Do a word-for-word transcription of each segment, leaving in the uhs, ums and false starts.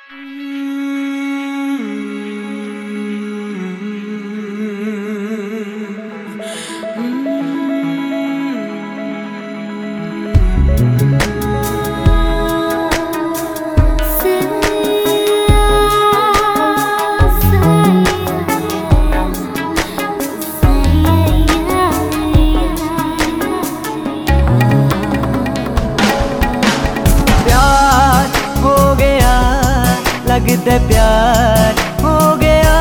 लगता प्यार हो गया।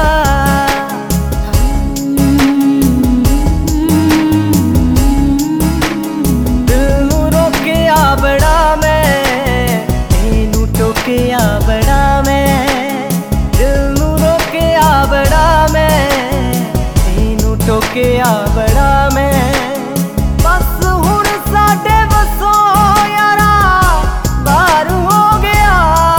दिल नू रोकिया बड़ा मैं, तेनू टोकिया बड़ा मैं। दिल नू रोकिया बड़ा मैं, तेनू टोकिया बड़ा मैं। बस हुण साडे वसों यारा बाहर हो गया।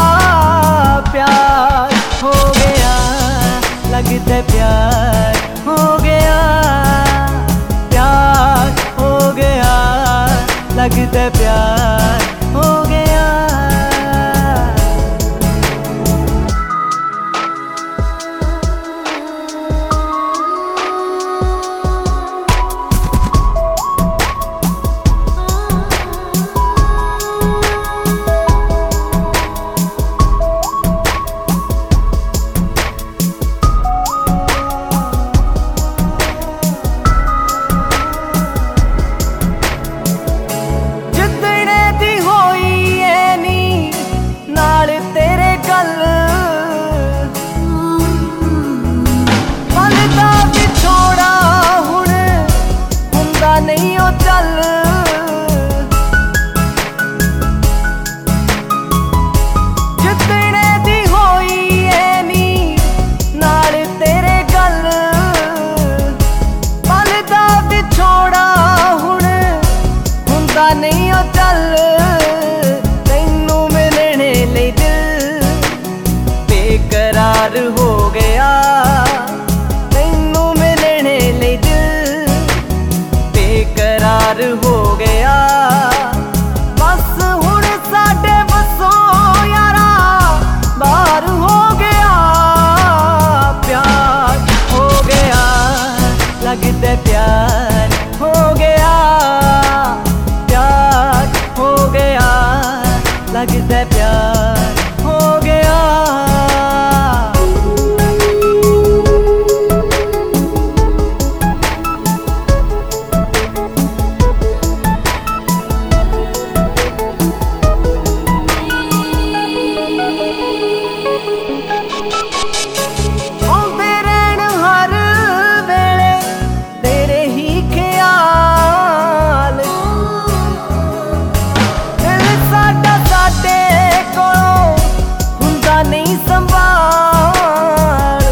प्यार हो गया, लगता प्यार हो गया। प्यार हो गया, लगता प्यार हो गया। नहीं ओ चल जितने दी होई है नी नाल तेरे गल। पल दा विछोड़ा हुण हुंदा नहीं ओ चल। तैनू मिलने लई दिल बेकरार हो गया। तैनू मिलने लई दिल बेकरार हो गया। बस हुण साडे वसों यारा बाहर हो गया। प्यार हो गया, लगता प्यार हो गया। प्यार हो गया, लगता प्यार हो गया। नहीं संभाल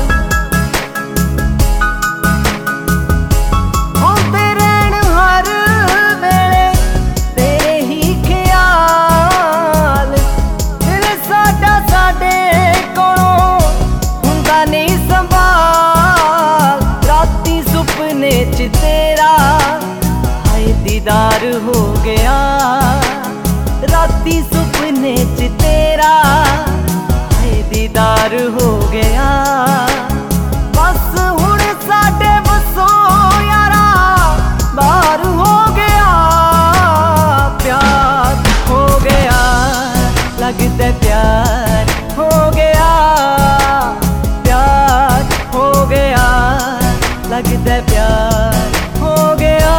होंदे रहन हर वेले तेरे ही ख्याल। दिल साडा साडे कोलों हुंदा नहीं संभाल। राती सुपने च तेरा हाय दीदार हो गया। राती सुपने च तेरा दीदार हो गया। बस हुण साडे वसों यारा बाहर हो गया। प्यार हो गया, लगता प्यार हो गया। प्यार हो गया, लगता प्यार हो गया।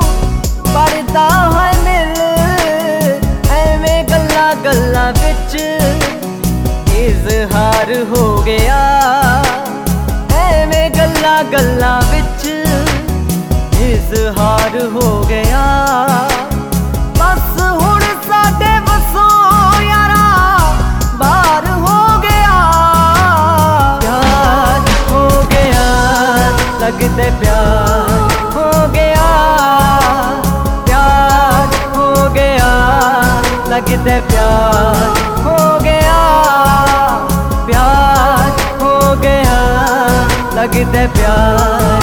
गल्लां विच ਗੱਲਾਂ ਵਿੱਚ ਇਜ਼ਹਾਰ ਹੋ ਗਿਆ। ਬਸ ਹੁਣ ਸਾਡੇ ਵਸੋਂ ਯਾਰਾ ਬਾਹਰ ਹੋ ਗਿਆ। ਪਿਆਰ ਹੋ ਗਿਆ ਲੱਗਦੇ ਪਿਆਰ ਹੋ ਗਿਆ। ਪਿਆਰ ਹੋ ਗਿਆ ਲੱਗਦੇ ਪਿਆਰ ਹੋ ਗਿਆ। ਪਿਆਰ ਹੋ ਗਿਆ ਲੱਗਦੇ ਪਿਆਰ